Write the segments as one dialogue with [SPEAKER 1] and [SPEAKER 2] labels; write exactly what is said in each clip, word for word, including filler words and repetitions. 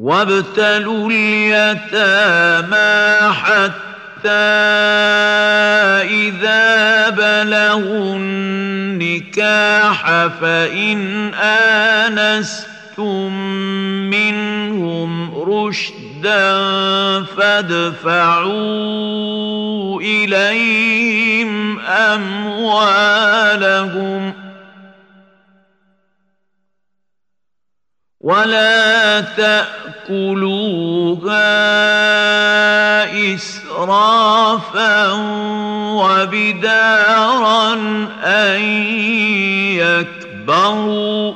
[SPEAKER 1] وابتلوا اليتامى حتى إذا بلغوا النكاح فإن آنستم منهم رشدا فادفعوا إليهم أموالهم ولا تأكلوها إسرافا وبدارا أن يكبروا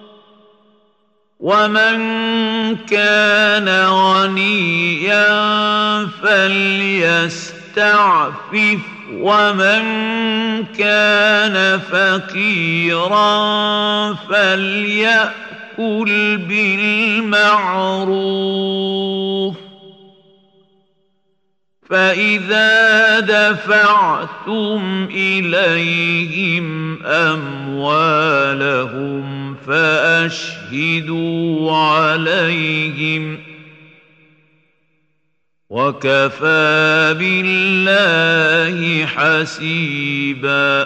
[SPEAKER 1] ومن كان غنيا فليستعفف ومن كان فقيرا فليأكل بالمعروف فإذا دفعتم إليهم أموالهم فأشهدوا عليهم وكفى بالله حسيبا.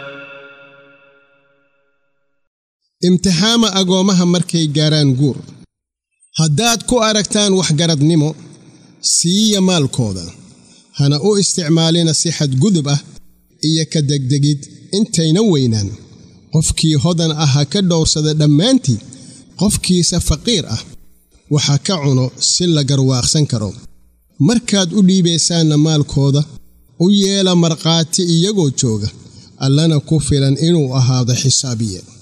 [SPEAKER 2] امتحام أقومها مركي جاران جور هداد كو أركتان وحقرد نمو سي مال كودا هنا او استعمالنا صحة قدبة إيا كدقدقيد انتين وينان قفكي هدن أها كدور سدى دمانتي قفكي سفقير أه وحاكعنو سلا قرواق سنكرو مركاد أولي بيسان مال كودا ويالا مرقاتي إياقو جوغا ألانا كفران إنو أهادا حسابيا.